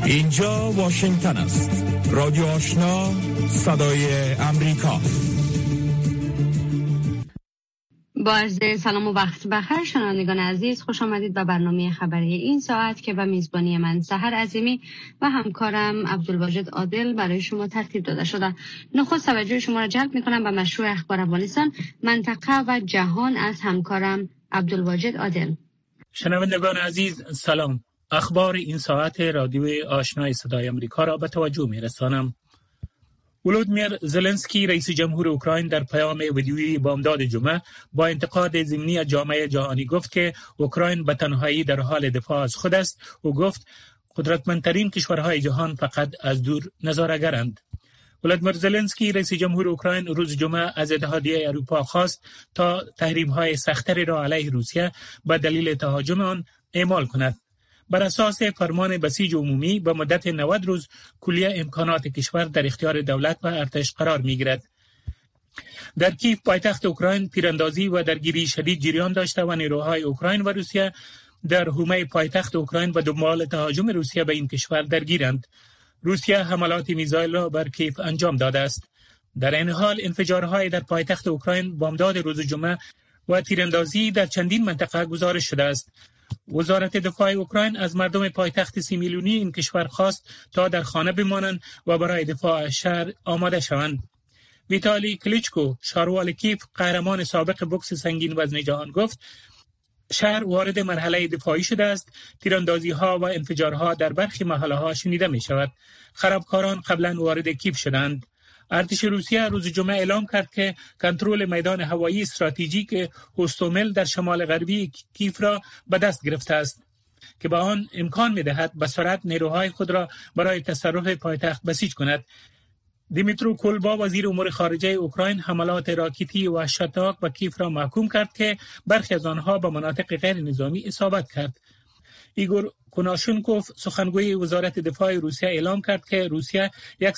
اینجا واشنگتن است. رادیو آشنا، صدای امریکا. با عرض سلام و وقت بخیر شنوندگان عزیز، خوش آمدید به برنامه خبری این ساعت که به میزبانی من سحر عظیمی و همکارم عبدالواجد عادل برای شما ترتیب داده شده. نخست توجه شما را جلب می‌کنم به مشروع اخبار افغانستان، منطقه و جهان از همکارم عبدالواجد عادل. شنوندگان عزیز سلام. اخبار این ساعت رادیو آشنای صدای امریکا را به توجه می‌رسانم. ولودیمیر زلنسکی رئیس جمهور اوکراین در پیام ویدیویی بامداد جمعه با انتقاد ضمنی از جامعه جهانی گفت که اوکراین به تنهایی در حال دفاع از خود است و گفت قدرتمندترین کشورهای جهان فقط از دور نظاره‌گرند. ولودیمیر زلنسکی رئیس جمهور اوکراین روز جمعه از اتحادیه اروپا خواست تا تحریم‌های سخت‌تری را علیه روسیه به دلیل تهاجم آن اعمال کند. بر اساس فرمان بسیج عمومی به مدت 90 روز کلیه امکانات کشور در اختیار دولت و ارتش قرار می‌گیرد. در کیف پایتخت اوکراین تیراندازی و درگیری شدید جریان داشته و نیروهای اوکراین و روسیه در حومه پایتخت اوکراین و دنبال تهاجم روسیه به این کشور درگیرند. روسیه حملات میزایل را بر کیف انجام داده است. در این حال انفجارهای در پایتخت اوکراین بامداد روز جمعه و تیراندازی در چندین منطقه گزارش شده است. وزارت دفاع اوکراین از مردم پایتخت 30 میلیونی این کشور خواست تا در خانه بمانند و برای دفاع از شهر آماده شوند. ویتالی کلیچکو، شاروال کیف، قهرمان سابق بوکس سنگین وزن جهان گفت شهر وارد مرحله دفاعی شده است. تیراندازی‌ها و انفجارها در برخی محله‌ها شنیده می‌شود. خرابکاران قبلا وارد کیف شدند. ارتش روسیه روز جمعه اعلام کرد که کنترل میدان هوایی استراتژیک هوستومل در شمال غربی کیف را به دست گرفته است که به آن امکان می‌دهد به سرعت نیروهای خود را برای تصرف پایتخت بسیج کند. دیمیترو کولبا وزیر امور خارجه اوکراین حملات راکتی و شتاک به کیف را محکوم کرد که برخی از آنها به مناطق غیر نظامی اصابت کرد. ایگور کناشونکوف سخنگوی وزارت دفاع روسیه اعلام کرد که روسیه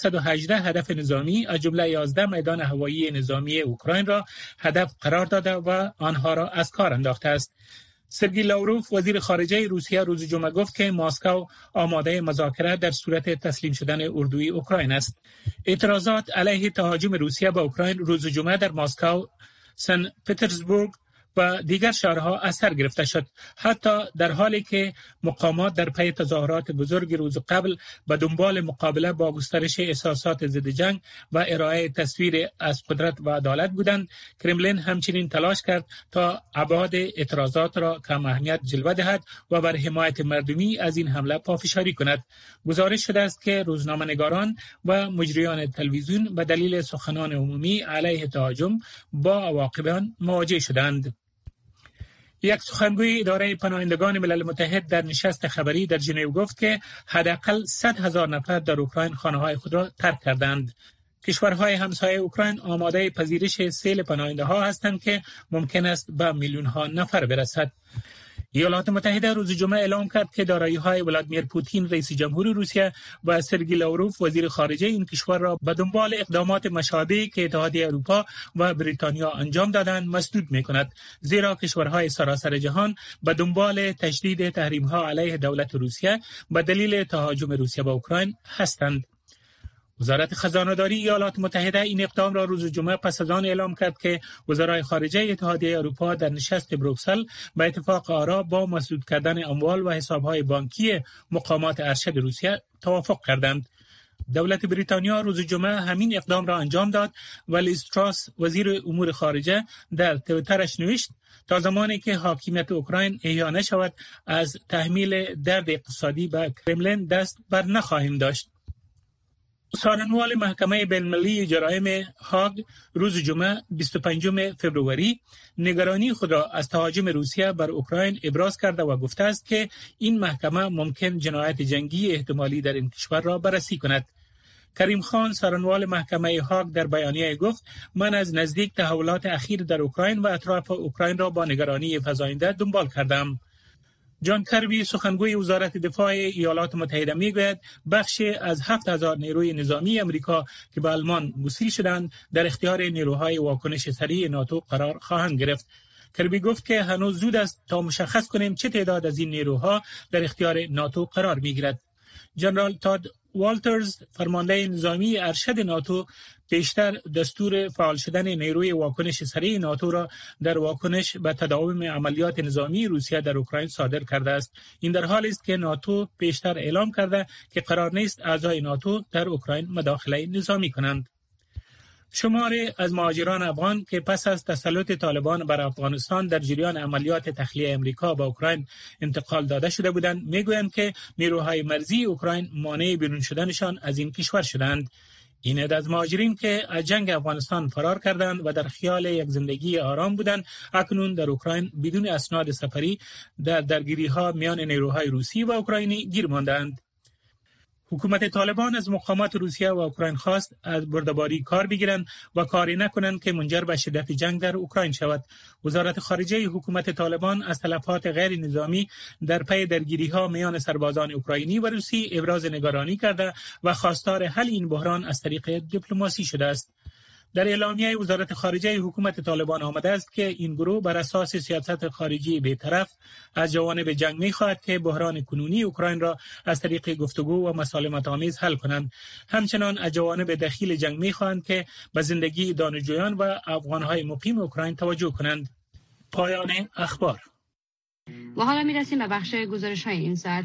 118 هدف نظامی از جمله 11 میدان هوایی نظامی اوکراین را هدف قرار داده و آنها را از کار انداخته است. سرگئی لاوروف وزیر خارجه روسیه روز جمعه گفت که مسکو آماده مذاکره در صورت تسلیم شدن اردوی اوکراین است. اعتراضات علیه تهاجم روسیه به اوکراین روز جمعه در مسکو، سن پترزبورگ و دیگر شهرها از سر گرفته شد، حتی در حالی که مقامات در پی تظاهرات بزرگ روز قبل به دنبال مقابله با گسترش احساسات ضد جنگ و ارائه تصویر از قدرت و عدالت بودند. کرملین همچنین تلاش کرد تا ابعاد اعتراضات را کم اهمیت جلوه دهد و بر حمایت مردمی از این حمله پافشاری کند. گزارش شده است که روزنامه‌نگاران و مجریان تلویزیون به دلیل سخنان عمومی علیه تهاجم با عواقب آن مواجه شدند. یک سخنگوی اداره پناهندگان ملل متحد در نشست خبری در ژنو گفت که حداقل 100,000 نفر در اوکراین خانه‌های خود را ترک کردند. کشورهای همسایه اوکراین آماده پذیرش سیل پناهنده‌ها هستند که ممکن است به میلیون‌ها نفر برسد. ایالات متحده روز جمعه اعلام کرد که دارایی‌های ولادیمیر پوتین رئیس جمهور روسیه و سرگئی لاوروف وزیر خارجه این کشور را به دنبال اقدامات مشابهی که اتحادیه اروپا و بریتانیا انجام دادند مسدود می‌کند، زیرا کشورهای سراسر جهان به دنبال تشدید تحریم‌ها علیه دولت روسیه به دلیل تهاجم روسیه به اوکراین هستند. وزارت خزانه‌داری ایالات متحده این اقدام را روز جمعه پس از آن اعلام کرد که وزرای خارجه اتحادیه اروپا در نشست بروکسل به اتفاق آرا با مسدود کردن اموال و حساب‌های بانکی مقامات ارشد روسیه توافق کردند. دولت بریتانیا روز جمعه همین اقدام را انجام داد و لیز تراس وزیر امور خارجه در توییترش نوشت تا زمانی که حاکمیت اوکراین احیا نشود از تحمیل درد اقتصادی به کرملین دست بر نخواهیم داشت. سارنوال محکمه بین‌المللی جرایم هاگ روز جمعه 25 فبروری نگرانی خود را از تهاجم روسیه بر اوکراین ابراز کرده و گفته است که این محکمه ممکن جنایت جنگی احتمالی در این کشور را بررسی کند. کریم خان سارنوال محکمه هاگ در بیانیه گفت من از نزدیک تحولات اخیر در اوکراین و اطراف اوکراین را با نگرانی فزاینده دنبال کردم. جان کربی سخنگوی وزارت دفاع ایالات متحده میگوید بخشی از 7,000 نیروی نظامی امریکا که به آلمان گسیل شدند در اختیار نیروهای واکنش سریع ناتو قرار خواهند گرفت. کربی گفت که هنوز زود است تا مشخص کنیم چه تعداد از این نیروها در اختیار ناتو قرار میگیرد. جنرال تاد والترز فرمانده نظامی ارشد ناتو پیشتر دستور فعال شدن نیروی واکنش سریع ناتو را در واکنش به تداوم عملیات نظامی روسیه در اوکراین صادر کرده است. این در حالی است که ناتو پیشتر اعلام کرده که قرار نیست اعضای ناتو در اوکراین مداخله نظامی کنند. شماری از مهاجران افغان که پس از تسلط طالبان بر افغانستان در جریان عملیات تخلیه امریکا به اوکراین انتقال داده شده بودند میگویند که نیروهای مرزی اوکراین مانع بیرون شدنشان از این کشور شدند. این عدد از مهاجرین که از جنگ افغانستان فرار کردند و در خیال یک زندگی آرام بودند اکنون در اوکراین بدون اسناد سفری در درگیری‌ها میان نیروهای روسی و اوکراینی گیر ماندند. حکومت طالبان از مقامات روسیه و اوکراین خواست از برده‌باری کار بگیرند و کاری نکنند که منجر به شدت جنگ در اوکراین شود. وزارت خارجه حکومت طالبان از تلفات غیر نظامی در پی درگیری‌ها میان سربازان اوکراینی و روسی ابراز نگرانی کرده و خواستار حل این بحران از طریق دیپلماسی شده است. در اعلامیه وزارت خارجه حکومت طالبان آمده است که این گروه بر اساس سیاست خارجی بی‌طرف از جوانب جنگ می‌خواهد که بحران کنونی اوکراین را از طریق گفتگو و مسالمت‌آمیز حل کنند. همچنان از جوانب دخیل جنگ می‌خواهند که به زندگی دانشجویان و افغان‌های مقیم اوکراین توجه کنند. پایان اخبار. و حالا می‌رسیم به بخش گزارش‌های این ساعت.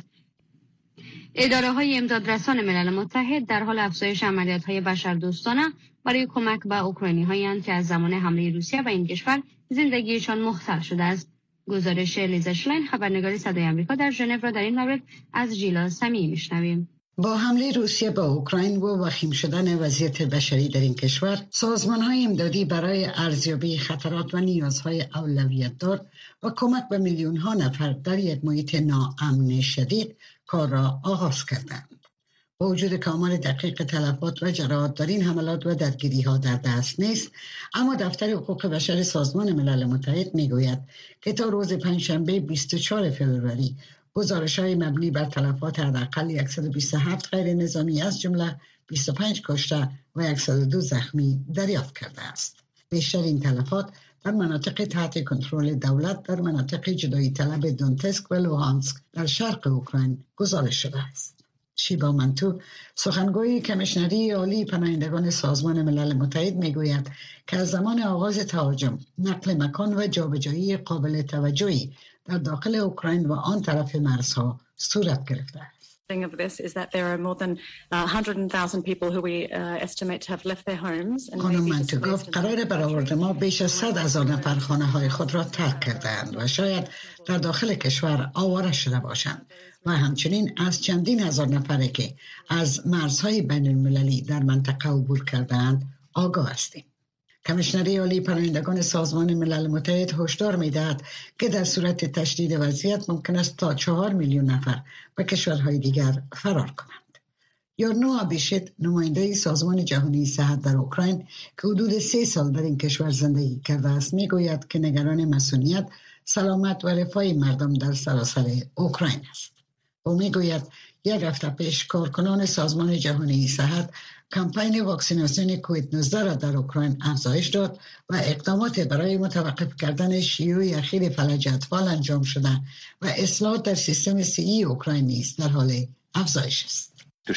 اداره‌های امدادرسان ملل متحد در حال افزایش عملیات‌های بشردوستانه برای کمک به اوکراینی‌هایند که از زمان حمله روسیه به این کشور زندگیشان مختل شده است. گزارش لیزا شلاین خبرنگار صدای آمریکا در ژنو را در این مورد از ژیلا سمیعی میشنویم. با حمله روسیه به اوکراین و وخیم شدن وضعیت بشری در این کشور، سازمان‌های امدادی برای ارزیابی خطرات و نیازهای اولویت‌دار و کمک به میلیون‌ها نفر در یک محیط ناامن شدید کار را آغاز کردند. با وجود کمال دقیق تلفات و جراحات در این حملات و درگیری‌ها در دست نیست، اما دفتر حقوق بشر سازمان ملل متحد می‌گوید که تا روز پنجشنبه 24 فوریه گزارش‌های مبنی بر تلفات حداقل 127 غیر نظامی از جمله 25 کشته و 102 زخمی دریافت کرده است. بیشتر این تلفات در مناطق تحت کنترل دولت در مناطق جدایی طلب دونتسک و لوهانسک در شرق اوکراین گزارش شده است. شیبا منتو، سخنگوی کمیشنری عالی پناهندگان سازمان ملل متحد میگوید که از زمان آغاز تهاجم، نقل مکان و جابجایی قابل توجهی در داخل اوکراین و آن طرف مرزها صورت گرفته است. of this is that there are more than 100,000 people who we estimate to have left their homes. خانم منتو گفت قرار برآورد ما بیش از 100,000 نفر خانه‌های خود را ترک کردند و شاید در داخل کشور آواره شده باشند و همچنین از چندین هزار نفری که از مرزهای بین المللی در منطقه عبور کردند آگاه هستیم. کمیشنری عالی پناهندگان سازمان ملل متحد هشدار می‌دهد که در صورت تشدید وضعیت ممکن است تا 4 میلیون نفر به کشورهای دیگر فرار کنند. یارنو آبیشت، نماینده سازمان جهانی صحت در اوکراین که حدود 3 سال در این کشور زندگی کرده است، می‌گوید که نگران مسئولیت، سلامت و رفاه مردم در سراسر اوکراین است. او می‌گوید یک هفته پیش کارکنان سازمان جهانی صحت کمپین واکسیناسیون کووید 19 را در اوکراین افزایش داد و اقدامات برای متوقف کردن شیوع اخیر فلج اطفال انجام شده و اصلاحات در سیستم صحی اوکراین نیز در حال افزایش است.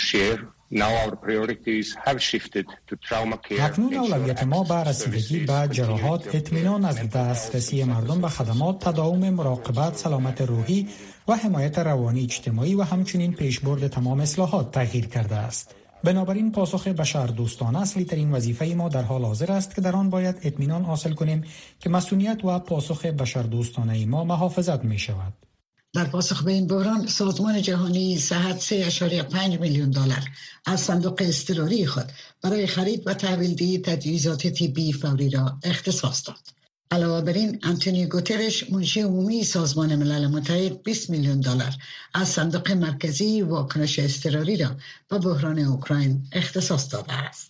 اکنون اولویت ما به رسیدگی به جراحات، اطمینان از دسترسی مردم به خدمات، تداوم مراقبت، سلامت روحی و حمایت روانی اجتماعی و همچنین پیشبرد تمام اصلاحات تغییر کرده است. بنابراین پاسخ بشردوستانه اصلی ترین وظیفه ما در حال حاضر است که در آن باید اطمینان حاصل کنیم که مسئولیت و پاسخ بشردوستانه ما محافظت می شود. در پاسخ به این بحران، سازمان جهانی صحت 3.5 میلیون دلار از صندوق اضطراری خود برای خرید و تحویل‌دهی تجهیزات طبی فوری را اختصاص داد. علاوه بر این، آنتونیو گوترش، منشی عمومی سازمان ملل متحد، 20 میلیون دلار از صندوق مرکزی واکنش اضطراری را به بحران اوکراین اختصاص داده است.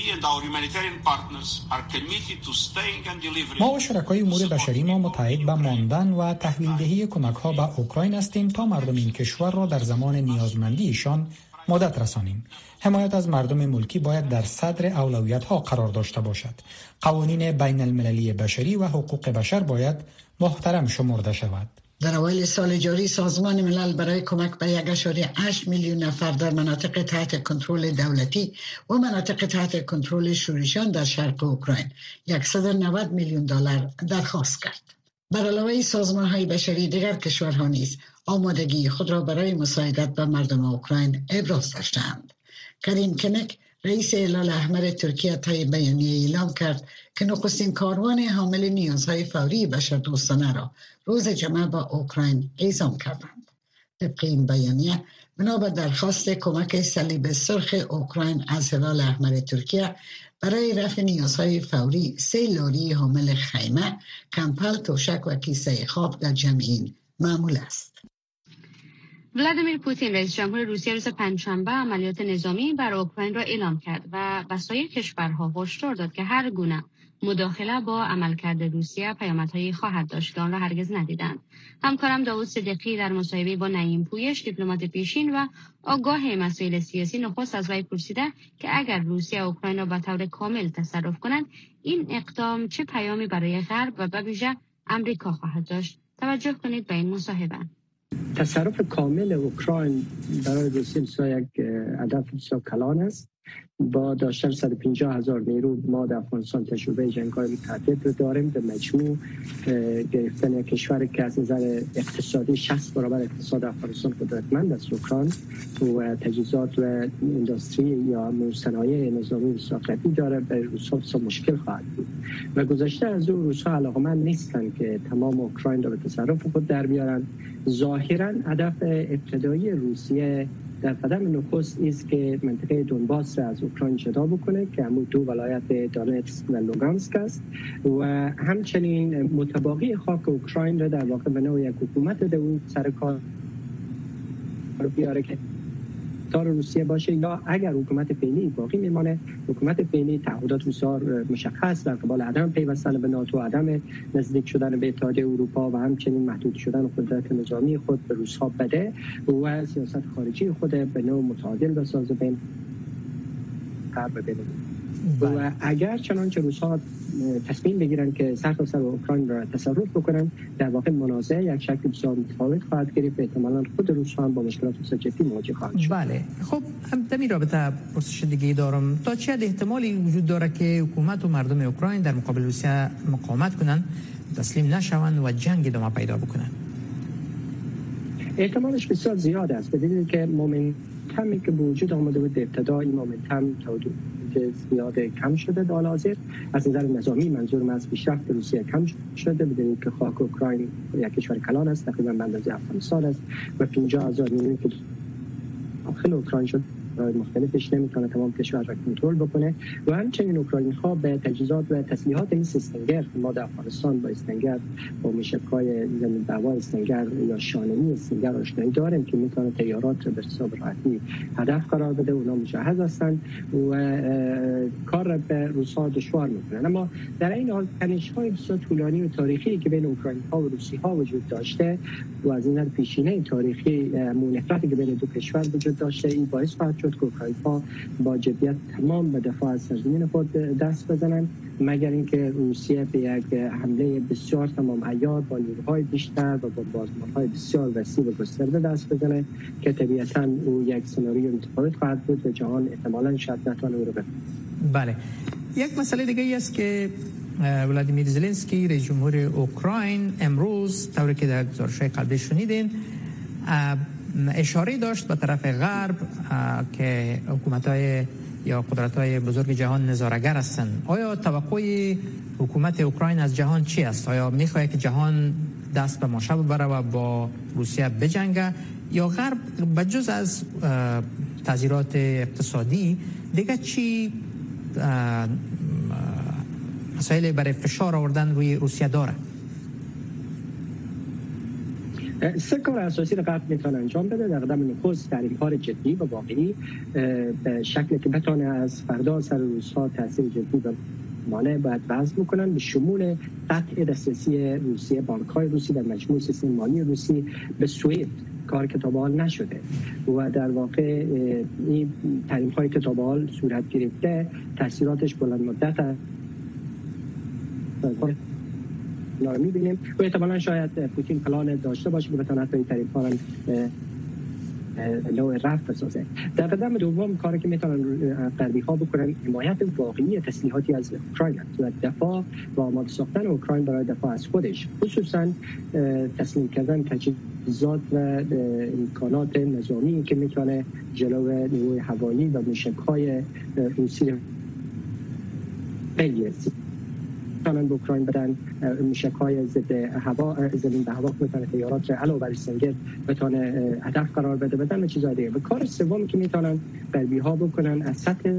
ما و شرکای امور بشری ما متعهد به ماندن و تحویل‌دهی کمک‌ها به اوکراین هستیم تا مردم این کشور را در زمان نیازمندیشان مدد رسانیم. حمایت از مردم ملکی باید در صدر اولویت‌ها قرار داشته باشد. قوانین بین المللی بشری و حقوق بشر باید محترم شمرده شود. در اوایل سال جاری سازمان ملل برای کمک به 1.8 میلیون نفر در مناطق تحت کنترل دولتی و مناطق تحت کنترل شوریشان در شرق اوکراین 190 میلیون دلار درخواست کرد. بر علاوه سازمان‌های بشری دیگر کشورها نیز آمادگی خود را برای مساعدت به مردم اوکراین ابراز داشتند. کریم کنک رئیس هلال احمر ترکیه طی بیانیه اعلام کرد که نخستین کاروان حامل نیازهای فوری بشردوستانه را روز جمعه به اوکراین اعزام کردند. طبق این بیانیه بنا به درخواست کمک صلیب سرخ اوکراین از هلال احمر ترکیه برای رفع نیازهای فوری 3 لاری حامل خیمه، کمپل، توشک و کیسه خواب در جمعین معمول است. ولادیمیر پوتین رئیس جمهور روسیه روز پنجشنبه عملیات نظامی بر اوکراین را اعلام کرد و به سایر کشورها هشدار داد که هر گونه مداخله با عملکرد روسیه پیامدهایی خواهد داشت که آن را هرگز ندیدند. همکارم داوود صدیقی در مصاحبه با نعیم پویش دیپلمات پیشین و آگاه مسائل سیاسی نخست از وی پرسیده که اگر روسیه اوکراین را به طور کامل تصرف کند این اقدام چه پیامی برای غرب و به ویژه آمریکا خواهد داشت؟ توجه کنید به این مصاحبه. تصرف کامل اوکراین برای روسیه یک هدف بسیار کلان است. با داشتن 150,000 نیرو ما در افغانستان تجربه جنگ‌های متعدد رو داریم. به مجموع گرفتن یک کشور که از نظر اقتصادی 60 برابر اقتصاد افغانستان قدرتمند است اوکراین و تجهیزات و اندستری یا صنایع نظامی بسیار قوی داره، به روس‌ها مشکل خواهد بود. و گذشته از او روس‌ها علاقمند نیستند که تمام اوکراین را به تصرف خود در بیارن. ظاهراً هدف ابتدایی روسیه در قدم نخست است که منطقه دونباس را از اوکراین جدا بکنه که همون 2 ولایت دونتسک و لوگانسک است و همچنین متباقی خاک اوکراین را در واقع به نوع یک حکومت دو سر کار بیاره که تار روسیه باشه، یا اگر حکومت فعلی باقی میمانه حکومت فعلی تعهدات بسیار مشخص در قبال عدم پیوستن به ناتو، عدم نزدیک شدن به اتحادیه اروپا و همچنین محدود شدن قدرت نظامی خود به روس‌ها بده و سیاست خارجی خود به نوع متعادل بسازه بین غرب و و اگر چنانچه روس‌ها تصمیم بگیرن که سرتاسر اوکراین را تصرف بکنن در واقع منازعه یک شکل بسیار متفاوت خواهد گرفت. احتمالاً خود روس‌ها هم با مشکلات جدی مواجه خواهند شد. بله، خب در این رابطه پرسش دیگه دارم. تا چه حد احتمالی وجود داره که حکومت و مردم اوکراین در مقابل روسیه مقاومت کنن، تسلیم نشوند و جنگ ادامه پیدا بکنن؟ احتمالش بسیار زیاد است، به دلیل که مومنتومی که به وجود آمده بود ابتدا این مومنتوم که زیاد کم شده در حال حاضر. از نظر نظامی منظورم از پیشرفت روسیه کم شده، بدونید که خاک اوکراین یک کشور کلان است، تقریبا به اندازه افغانستان است و 50,000 نیروی که داخل اوکراین شد مختلفش نمیتونه تمام کشور را کنترل بکنه و همچنین اوکراینی ها به تجهیزات و تسلیحات این استنگر ما در افغانستان با استنگر با موشک‌های زمین دوار استنگر یا شانه‌ای استنگر آشنایی داریم که میتونه تیارات را به حساب راحتی هدف قرار بده. اونا مجهز هستند و کار را به روس‌ها دشوار میکنن. اما در این حال تنش‌های بسیار طولانی و تاریخی که بین اوکراینی ها و روسی ها وجود داشته و از این پیشینه تاریخی نفرتی که بین دو کشور وجود داشته، این باعث خواهد شد که اوکراینی‌ها با جدیت تمام به دفاع از سرزمین خود دست بزنند، مگر اینکه روسیه به یک حمله بسیار تمام عیار با نیروهای بیشتر و با بازمان‌های بسیار وسیع و گسترده دست بزنه که طبیعتاً او یک سناریو متفاوت خواهد بود و جهان احتمالاً شاید نتونه او رو بفهمه. بله، یک مسئله دیگه ای است که ولادیمیر زلنسکی رئیس جمهور اوکراین امروز طوری که در گزارش‌های قبلی شنیدین اشاره داشت به طرف غرب که حکومت‌های یا قدرت‌های بزرگ جهان نظاره‌گر هستند. آیا توقع حکومت اوکراین از جهان چی است؟ آیا می‌خواهد که جهان دست به ماشه ببره و با روسیه بجنگه یا غرب بجز از تغییرات اقتصادی دیگه چی مسائل برای فشار آوردن روی روسیه داره؟ 3 کار اساسی را غرب میتونه انجام بده. در قدم نخست تحریم‌ها جدی و واقعی به شکلی که بتونه از فردا سر روس‌ها تاثیر جدی مانع باید وضع میکنن، به شمول قطع دسترسی روسیه بانک‌های روسی در مجموع سیستم مالی روسی به سویفت، کار که تا به حال نشده و در واقع این تحریم‌هایی که تا به حال صورت گرفته تاثیراتش بلند مدت اینا رو می‌بینیم و احتمالاً شاید پوتین پلان داشته باشه که بتونه حتی این طریق‌ها رو نوع رفت بسازه. در قدم دوم کاری که میتونن غربی‌ها بکنن حمایت واقعی تسلیحاتی از اوکراین و دفاع و آماده ساختن اوکراین برای دفاع از خودش، خصوصا تسلیم کردن تجهیزات و امکانات نظامی که میتونه جلو نیروی هوایی و موشک‌های روسی بگیره. میتونن به اوکراین بدن موشک‌های ضد هوا، زمین به هوا، میتونه طیارات علاوه بر سنگر بتونه هدف قرار بده بدن و چیزای دیگه. و کار سومی که میتونن غربی‌ها بکنن از سطح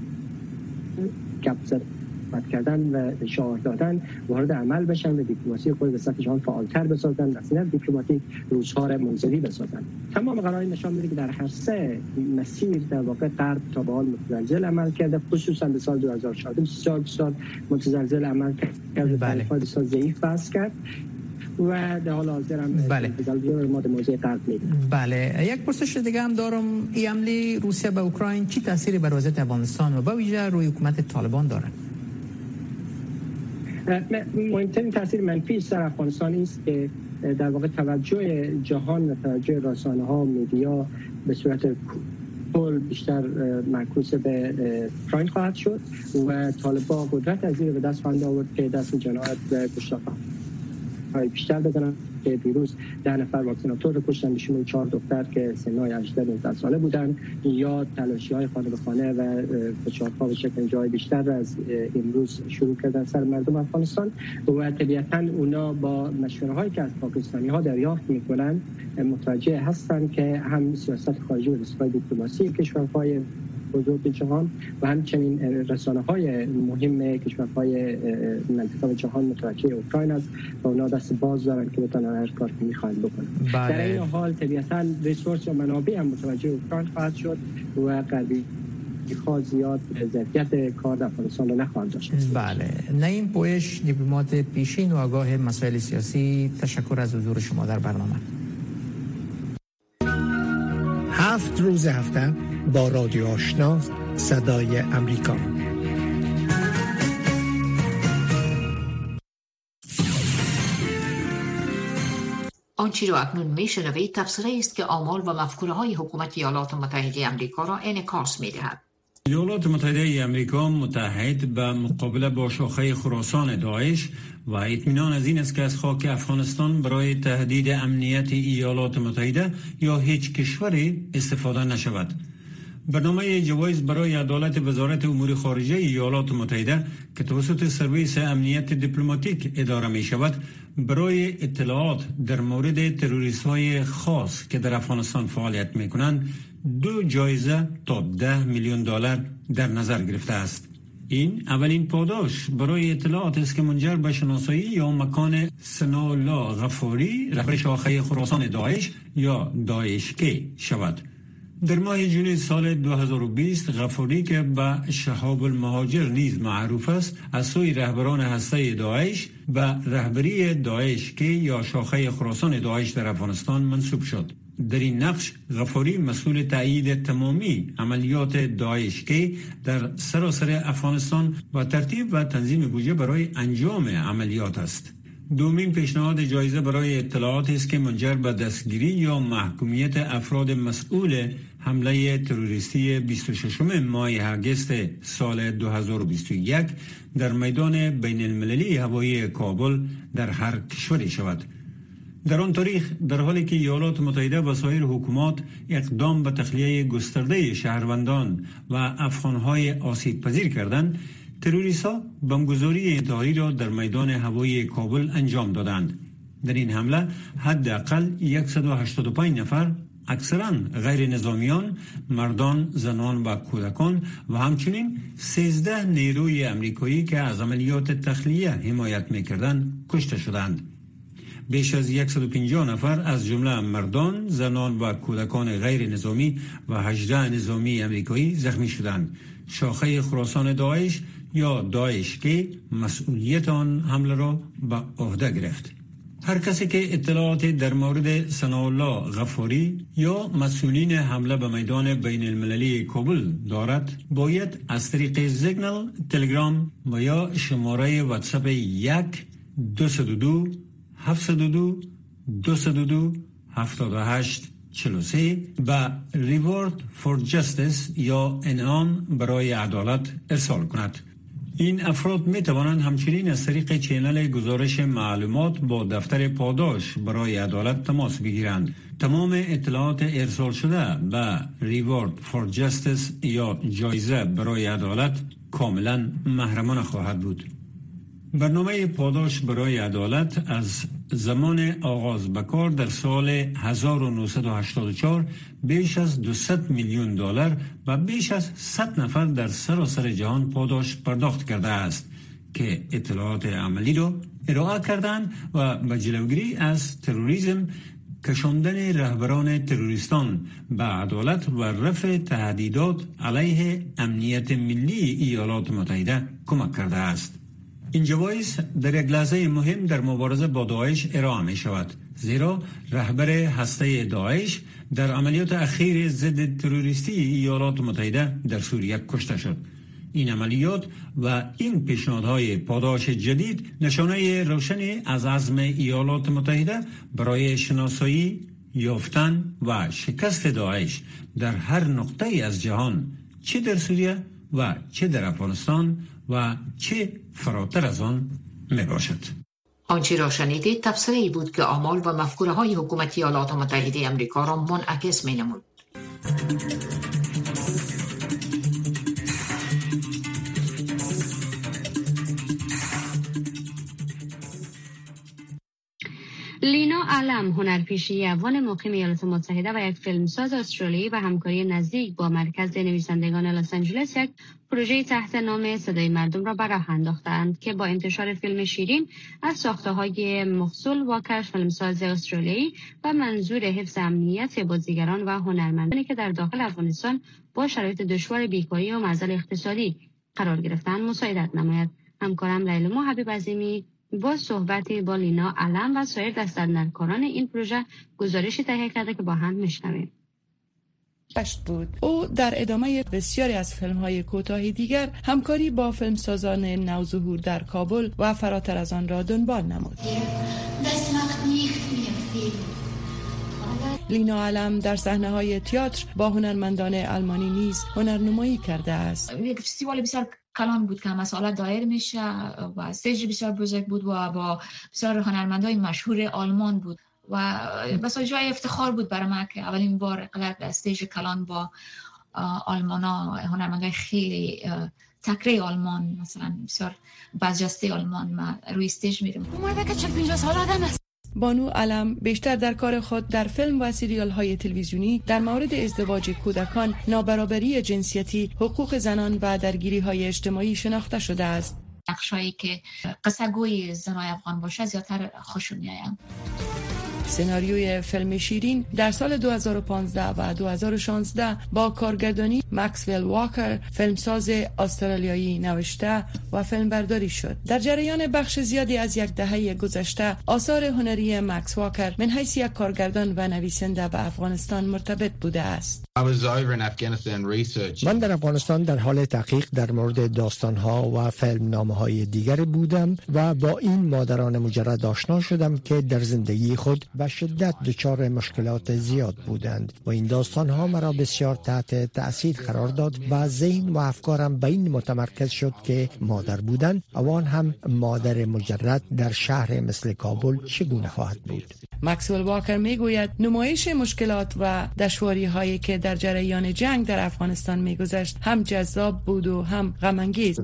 گپ کردن و شعار دادن وارد عمل بشن و دیپلماسی خود به سطح جهان فعالتر بسازن، مسیر دیپلماتیک روزها را منزوی بسازن. تمام قرائن نشان میده که در هر سه مسیر در واقع غرب تا به حال متزلزل عمل کرده، خصوصا به سال 2014 بسیار متزلزل عمل کرده، بله. بسیار ضعیف بحث کرد و در حال حاضر هم تزلزل ما در موضوع غرب میده. بله، یک پرسش دیگه هم دارم. این حمله روسیه به اوکراین چی تأثیری بر وضعیت افغانستان و به ویژه روی حکومت طالبان داره؟ مهمترین تاثیر منفی سر افغانستان است که در واقع توجه جهان و توجه رسانه‌ها و میدیا به صورت کل بیشتر معکوس به اوکراین خواهد شد و طالبان قدرت از این به دست خواهند آورد که دست جنایت و گستاخی‌های بیشتر بزنند. که دیروز 10 نفر واکسیناتور رو کشتن، بهشون 4 دختر که سنای 18 ساله بودن، یا تلاشی‌های خانه به خانه و فشارها و شکنجه‌های بیشتر رو از امروز شروع کردن سر مردم افغانستان و طبیعتاً اونا با مشوره‌هایی که از پاکستانی‌ها دریافت می‌کنن متوجه هستن که هم سیاست خارجی و سیاست دیپلماسی کشورهای بزرگ جهان و همچنین رسانه‌های مهم کشورهای منطقه جهان متوجه اوکراین است و اونا دست باز دارن که بتونن هر کاری که می‌خواهند بکنن. در این حال طبیعتاً ریسورس و منابع هم متوجه اوکراین خواهد شد و غربی زیاد ظرفیت کار در افغانستان رو نخواهند داشت. بله. نعیم پویش، دیپلمات پیشین و آگاه مسائل سیاسی، تشکر از حضور شما در برنامه. 7 روز هفته با رادیو آشنا صدای امریکا. آنچه را اکنون میشنوید تبصره است که آمال و مفکوره‌های حکومت ایالات متحده آمریکا را انعکاس می‌دهد. ایالات متحده آمریکا متحد به مقابله با شاخه خراسان داعش و اطمینان از این است که از خاک افغانستان برای تهدید امنیت ایالات متحده یا هیچ کشوری استفاده نشود. برنامه جوایز برای عدالت وزارت امور خارجه ایالات متحده که توسط سرویس امنیت دیپلماتیک اداره می شود برای اطلاعات در مورد تروریست‌های خاص که در افغانستان فعالیت می کنند 2 جایزه تا $10 میلیون در نظر گرفته است. این اولین پاداش برای اطلاعات است که منجر به شناسایی یا مکان ثناءالله غفاری، رهبر شاخه خراسان داعش یا داعش کی شود. در ماه جون سال 2020 غفاری که به شهاب المهاجر نیز معروف است از سوی رهبران هسته داعش به رهبری داعش کی یا شاخه خراسان داعش در افغانستان منصوب شد. در این نقش غفاری مسئول تأیید تمامی عملیات داعش کی در سراسر افغانستان و ترتیب و تنظیم بودجه برای انجام عملیات است. دومین پیشنهاد جایزه برای اطلاعات است که منجر به دستگیری یا محکومیت افراد مسئول حمله تروریستی 26 ماه اگست سال 2021 در میدان بین المللی هوایی کابل در هر کشوری شود. در آن تاریخ در حالی که ایالات متحده و سایر حکومات اقدام به تخلیه گسترده شهروندان و افغانهای آسیب پذیر کردند، تروریست‌ها بمبگذاری انتحاری را در میدان هوایی کابل انجام دادند. در این حمله حداقل 185 نفر اکثراً غیر نظامیان، مردان، زنان و کودکان و همچنین 13 نیروی امریکایی که از عملیات تخلیه حمایت می‌کردند کشته شدند. بیش از 150 نفر از جمله مردان، زنان و کودکان غیر نظامی و 18 نظامی امریکایی زخمی شدند. شاخه خراسان داعش یا داعش که مسئولیت آن حمله را به عهده گرفت. هر کسی که اطلاعات در مورد ثناءالله غفاری یا مسئولین حمله به میدان بین المللی کابل دارد باید از طریق سیگنال، تلگرام و یا شماره واتساپ 1-202-5-4 202 702 202 78 43 و Reward for Justice یا انعام برای عدالت ارسال کند. این افراد می توانند همچنین از طریق چینل گزارش معلومات با دفتر پاداش برای عدالت تماس بگیرند. تمام اطلاعات ارسال شده و Reward for Justice یا جایزه برای عدالت کاملا محرمانه خواهد بود. برنامه پاداش برای عدالت از زمان آغاز به کار در سال 1984 بیش از 200 میلیون دلار و بیش از 100 نفر در سراسر جهان پاداش پرداخت کرده است که اطلاعات عملی را ارائه کردند و به جلوگیری از تروریسم، کشاندن رهبران تروریستان به عدالت و رفع تهدیدات علیه امنیت ملی ایالات متحده کمک کرده است. این جوایز در یک لحظه مهم در مبارزه با داعش ارائه می شود، زیرا رهبر هسته داعش در عملیات اخیر ضد تروریستی ایالات متحده در سوریه کشته شد. این عملیات و این پیشنهادهای پاداش جدید نشانه روشنی از عزم ایالات متحده برای شناسایی، یافتن و شکست داعش در هر نقطه از جهان، چه در سوریه و چه در افغانستان و چه فراتر از آن می باشد. آنچه را شنیدید تبصره‌ای بود که آمال و مفکوره های حکومت ایالات متحده آمریکا را منعکس می نمود. لینا علم، هنرپیشه افغان مقیم ایالات متحده و یک فیلمساز استرالیایی و همکاری نزدیک با مرکز نویسندگان لس آنجلس، یک پروژه تحت نام صدای مردم را به راه انداختند که با انتشار فیلم شیرین از ساخته‌های مخزول واکر، فیلمساز استرالیایی و منظور حفظ امنیت بازیگران و هنرمندانی که در داخل افغانستان با شرایط دشوار بیکاری و معضل اقتصادی قرار گرفتند مساعدت نماید. همکارم لیلا حبیب عظیمی با صحبتی با لینا علم و سایر دستاندرکاران این پروژه گزارشی تهیه کرده که با هم میشنویم. بود. او در ادامه بسیاری از فیلم‌های کوتاه دیگر همکاری با فیلمسازان نوظهور در کابل و فراتر از آن را دنبال نمود. لینا علم در صحنه‌های تئاتر با هنرمندان آلمانی نیز هنرنمایی کرده است. یک فستیوال بسیار کلان بود که مسئله دایر میشه و استیج بسیار بزرگ بود و با بسیار هنرمندای مشهور آلمان بود و بسیار جای افتخار بود برای من که اولین بار استیج کلان با آلمانا، هنرمندای خیلی تکره آلمان، مثلا بسیار برجسته آلمان، ما روی استیج میرم. اومده که 50 سال آدم است. بانو علم بیشتر در کار خود در فیلم و سریال های تلویزیونی در مورد ازدواج کودکان، نابرابری جنسیتی، حقوق زنان و درگیری های اجتماعی شناخته شده است. نقشایی که قصه گوی زنای افغان باشه زیادتر خوشم میآید. سناریوی فیلم شیرین در سال 2015 و 2016 با کارگردانی مکسول واکر، فیلمساز استرالیایی نوشته و فیلمبرداری شد. در جریان بخش زیادی از یک دهه گذشته آثار هنری مکس واکر من حیث یک کارگردان و نویسنده به افغانستان مرتبط بوده است. من در افغانستان در حال تحقیق در مورد داستان‌ها و فیلمنامه‌های دیگر بودم و با این مادران مجرد آشنا شدم که در زندگی خود به شدت دچار مشکلات زیاد بودند و این داستان‌ها مرا بسیار تحت تأثیر قرار داد و ذهن و افکارم به این متمرکز شد که مادر بودن و آن هم مادر مجرد در شهر مثل کابل چگونه خواهد بود. مکسول واکر میگوید نمایش مشکلات و دشواری‌هایی که در جریان جنگ در افغانستان میگذشت هم جذاب بود و هم غم‌انگیز.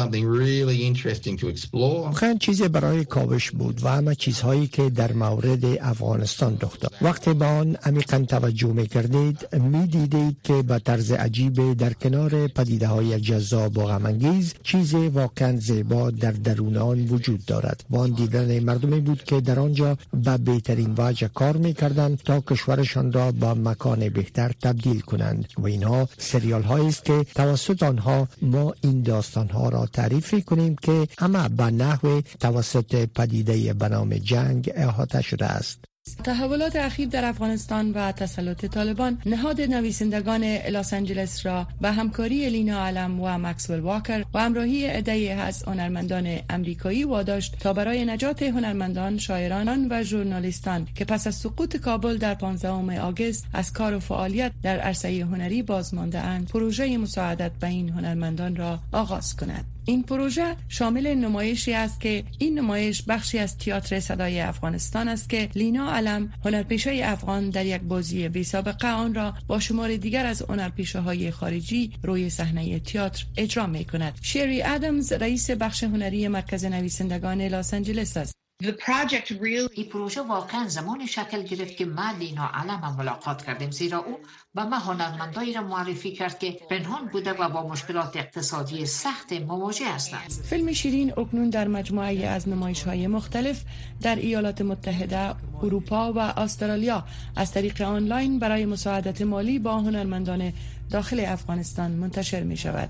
خیلی چیز برای کاوش بود و همه چیزهایی که در مورد افغانستان رخ داد. وقتی به آن عمیقاً توجه می‌کردید می‌دیدید که به طرز عجیب در کنار پدیده‌های جذاب و غم‌انگیز چیز واقعاً زیبا در درون آن وجود دارد. و آن دیدن مردمی بود که در آنجا به بهترین وجه کار می‌کردند تا کشورشان را به مکان بهتر تبدیل کنند و اینها سریال هایی است که توسط آنها ما این داستان ها را تعریف کنیم که همه به نحو توسط پدیده به نام جنگ احاطه شده است. تحولات اخیر در افغانستان و تسلط طالبان نهاد نویسندگان لس آنجلس را به همکاری لینا علم و مکسول واکر و همراهی عده‌ای از هنرمندان امریکایی واداشت تا برای نجات هنرمندان، شاعران و ژورنالیستان که پس از سقوط کابل در 15 آگوست از کار و فعالیت در عرصه هنری بازمانده اند، پروژه مساعدت به این هنرمندان را آغاز کند. این پروژه شامل نمایشی است که این نمایش بخشی از تئاتر صدای افغانستان است که لینا علم، هنرپیشه افغان، در یک بازی بی سابقه آن را با شمار دیگر از هنرپیشه‌های خارجی روی صحنه تئاتر اجرا می‌کند. شری ادمز رئیس بخش هنری مرکز نویسندگان لس آنجلس است. این پروژه واقعا زمان شکل گرفت که ما لینا علم ملاقات کردیم، زیرا او به ما هنرمندایی را معرفی کرد که پنهان بوده و با مشکلات اقتصادی سخت مواجه هستند. فیلم شیرین اکنون در مجموعه از نمایش‌های مختلف در ایالات متحده، اروپا و استرالیا از طریق آنلاین برای مساعدت مالی با هنرمندان داخل افغانستان منتشر می شود.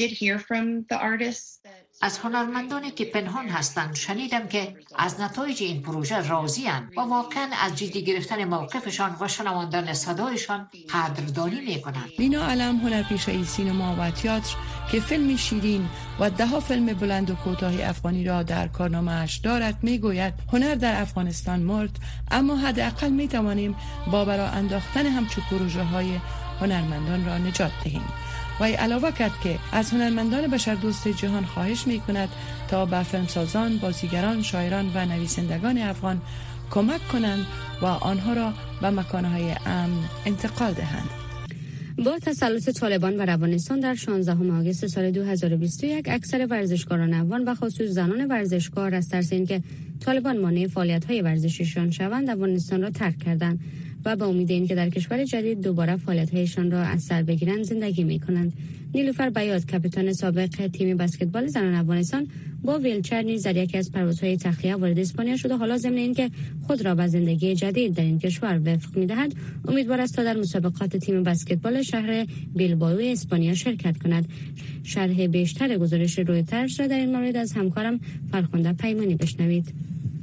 از هنرمندانی که پنهان هستند شنیدم که از نتایج این پروژه راضی‌اند و واقعا از جدی گرفتن موقفشان و شنواندن صدایشان قدردانی می‌کنند. لینا علم، هنرپیشه سینما و تئاتر که فیلم شیرین و 10 فیلم بلند و کوتاه افغانی را در کارنامه‌اش دارد، می‌گوید هنر در افغانستان مرد، اما حداقل می‌توانیم با برآ انداختن همچون پروژه‌های هنرمندان را نجات دهیم. و علاوه کرد که از هنرمندان بشردوست جهان خواهش می‌کند تا به فیلمسازان، بازیگران، شاعران و نویسندگان افغان کمک کنند و آنها را به مکانهای امن انتقال دهند. با تسلط طالبان بر افغانستان در 16 آگوست سال 2021 اکثر ورزشکاران افغان و خصوص زنان ورزشکار از ترس اینکه طالبان مانع فعالیت‌های ورزشیشان شوند افغانستان را ترک کردند و به امید اینکه در کشور جدید دوباره فعالیت‌هایشان را از سر بگیرند زندگی می‌کنند. نیلوفر بیات، کاپیتان سابق تیم بسکتبال زنان افغانستان، با ویلچر نیز در یکی از پروازهای تخلیه وارد اسپانیا شده. حالا ضمن اینکه خود را به زندگی جدید در این کشور وفق می‌دهد، امیدوار است تا در مسابقات تیم بسکتبال شهر بیلبائو اسپانیا شرکت کند. شرح بیشتر گزارش رویترز را در این مورد از همکارم فرخنده پیمانی بشنوید.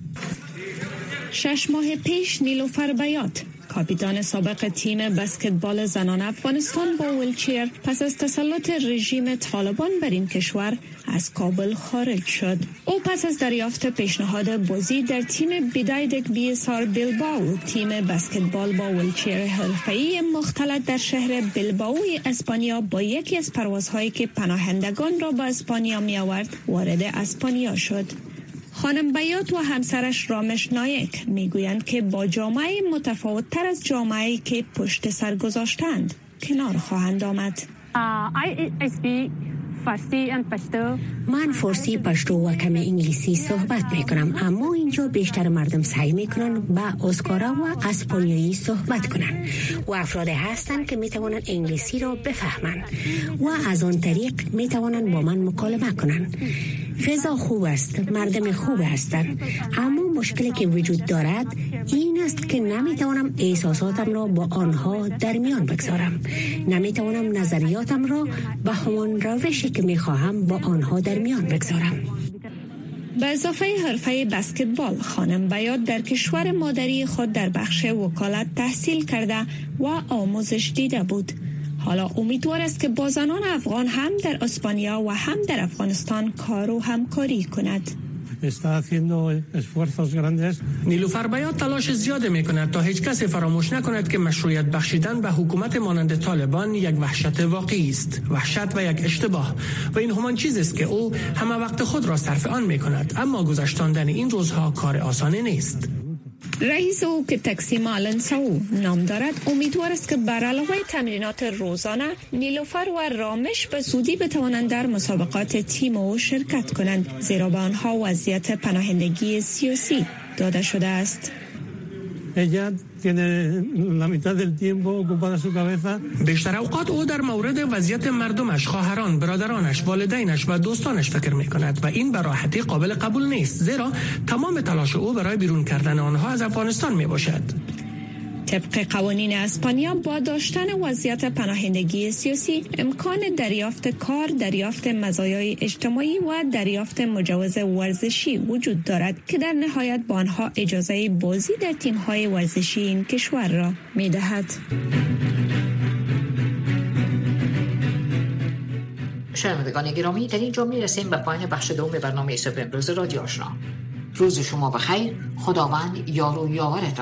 6 ماه پیش نیلوفر بیات، کاپیتان سابق تیم بسکتبال زنان افغانستان با ویلچر، پس از تسلط رژیم طالبان بر این کشور از کابل خارج شد. او پس از دریافت پیشنهاد بازی در تیم بیدایدک بیسار بیلبائو، تیم بسکتبال با ویلچر حرفه‌ای مختلط در شهر بیلبائو اسپانیا، با یکی از پروازهایی که پناهندگان را به اسپانیا می آورد وارد اسپانیا شد. خانم بیات و همسرش رامش نایک میگویند که با جامعه متفاوت تر از جامعه‌ای که پشت سر گذاشتند کنار خواهند آمد. من فارسی، پشتو و کمی انگلیسی صحبت میکنم، اما اینجا بیشتر مردم سعی میکنن با اسکارا و اسپانیایی صحبت کنن و افراد هستن که میتوانند انگلیسی را بفهمن و از آن طریق میتوانند با من مکالمه کنن. فضا خوب است، مردم خوب هستند، اما مشکلی که وجود دارد این است که نمیتوانم احساساتم را با آنها در میان بگذارم، نمیتوانم نظریاتم را به همان روشی که میخواهم با آنها در میان بگذارم. به اضافه حرفه بسکتبال، خانم بیات در کشور مادری خود در بخش وکالت تحصیل کرده و آموزش دیده بود. حالا امیدوار است که با زنان افغان هم در اسپانیا و هم در افغانستان کار و همکاری کند. نیلوفر بیات تلاش زیاده میکند تا هیچ کسی فراموش نکند که مشروعیت بخشیدن به حکومت مانند طالبان یک وحشت واقعی است، وحشت و یک اشتباه، و این همان چیزی است که او همه وقت خود را صرف آن میکند، اما گذشتاندن این روزها کار آسانی نیست. رئیس او که تقسیم آلنساو نام دارد امیدوار است که بر علاوه تمرینات روزانه نیلوفر و رامش به زودی بتوانند در مسابقات تیم او شرکت کنند، زیرا به آنها وضعیت پناهندگی سیاسی داده شده است. بیشتر اوقات او در مورد وضعیت مردمش، خواهران، برادرانش، والدینش و دوستانش فکر می کند و این به راحتی قابل قبول نیست، زیرا تمام تلاش او برای بیرون کردن آنها از افغانستان می باشد. طبق قوانین اسپانیا با داشتن وضعیت پناهندگی سیاسی امکان دریافت کار، دریافت مزایای اجتماعی و دریافت مجوز ورزشی وجود دارد که در نهایت با آنها اجازه بازی در تیم‌های ورزشی این کشور را می‌دهد. شنوندگان گرامی، در اینجا می‌رسیم به پایان بخش دوم برنامه صبح امروز رادیو آشنا. روز شما بخیر. خداوند یار و یاورتان.